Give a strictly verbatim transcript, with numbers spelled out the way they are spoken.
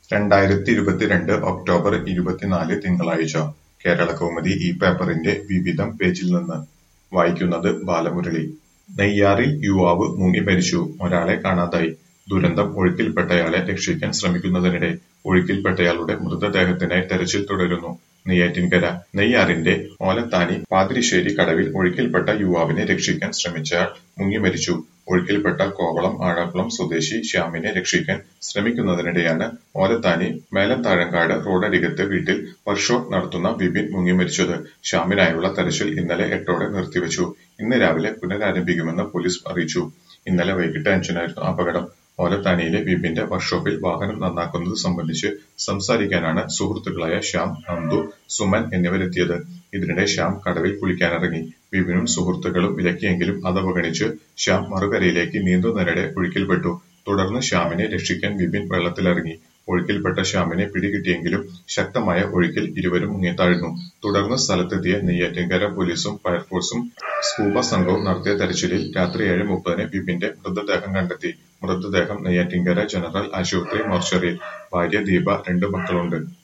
രണ്ടായിരത്തിയിരുപത്തിരണ്ട് October ഇരുപത്തിനാല് തിങ്കളാഴ്ച കേരളകൗമുദി ഈ പേപ്പറിന്റെ വിവിധം പേജിൽനിന്ന് വായിക്കുന്നത് ബാലമുരളി. നെയ്യാറിൽ യുവാവ് മുങ്ങി മരിച്ചു. ഒരാളെ കാണാതായി. ദുരന്തം ഒഴുക്കിൽപ്പെട്ടയാളെ രക്ഷിക്കാൻ ശ്രമിക്കുന്നതിനിടെ ഒഴുക്കിൽപ്പെട്ടയാളുടെ മൃതദേഹത്തിനായി തെരച്ചിൽ തുടരുന്നു. നെയ്യാറ്റിൻകര നെയ്യാറിന്റെ ഓലത്താനി പാതിരിശ്ശേരി കടവിൽ ഒഴുക്കിൽപ്പെട്ട യുവാവിനെ രക്ഷിക്കാൻ ശ്രമിച്ചയാൾ മുങ്ങിമരിച്ചു. ഒഴുക്കിൽപ്പെട്ട കോവളം ആഴക്കുളം സ്വദേശി ശ്യാമിനെ രക്ഷിക്കാൻ ശ്രമിക്കുന്നതിനിടെയാണ് ഓലത്താനി മേലത്താഴങ്കാട് റോഡരികത്തെ വീട്ടിൽ വർക്ക്ഷോപ്പ് നടത്തുന്ന വിപിൻ മുങ്ങിമരിച്ചത്. ശ്യാമിനായുള്ള തെരച്ചിൽ ഇന്നലെ എട്ടോടെ നിർത്തിവച്ചു. ഇന്ന് രാവിലെ പുനരാരംഭിക്കുമെന്ന് പോലീസ് അറിയിച്ചു. ഇന്നലെ വൈകിട്ട് അഞ്ചിനായിരുന്നു അപകടം. ഓലത്താനിയിലെ വിപിന്റെ വർക്ക്ഷോപ്പിൽ വാഹനം നന്നാക്കുന്നത് സംബന്ധിച്ച് സംസാരിക്കാനാണ് സുഹൃത്തുക്കളായ ശ്യാം, നന്ദു, സുമൻ എന്നിവരെത്തിയത്. ഇതിനിടെ ശ്യാം കടവിൽ കുളിക്കാനിറങ്ങി. വിപിനും സുഹൃത്തുക്കളും വിലക്കിയെങ്കിലും അതവഗണിച്ച് ശ്യാം മറുകരയിലേക്ക് നീന്തുന്നതിനിടെ ഒഴുക്കിൽപ്പെട്ടു. തുടർന്ന് ശ്യാമിനെ രക്ഷിക്കാൻ വിപിൻ വെള്ളത്തിലിറങ്ങി. ഒഴുക്കിൽപ്പെട്ട ശ്യാമിനെ പിടികിട്ടിയെങ്കിലും ശക്തമായ ഒഴുക്കിൽ ഇരുവരും മുങ്ങിത്താഴ്ന്നു. തുടർന്ന് സ്ഥലത്തെത്തിയ നെയ്യാറ്റിൻകര പോലീസും ഫയർഫോഴ്സും സ്കൂബ സംഘവും നടത്തിയ തെരച്ചിലിൽ രാത്രി ഏഴ് മുപ്പതിന് വിപിന്റെ മൃതദേഹം കണ്ടെത്തി. മൃതദേഹം നെയ്യാറ്റിൻകര ജനറൽ ആശുപത്രി മോർച്ചറിയിൽ. ഭാര്യ ദീപ, രണ്ട് മക്കളുണ്ട്.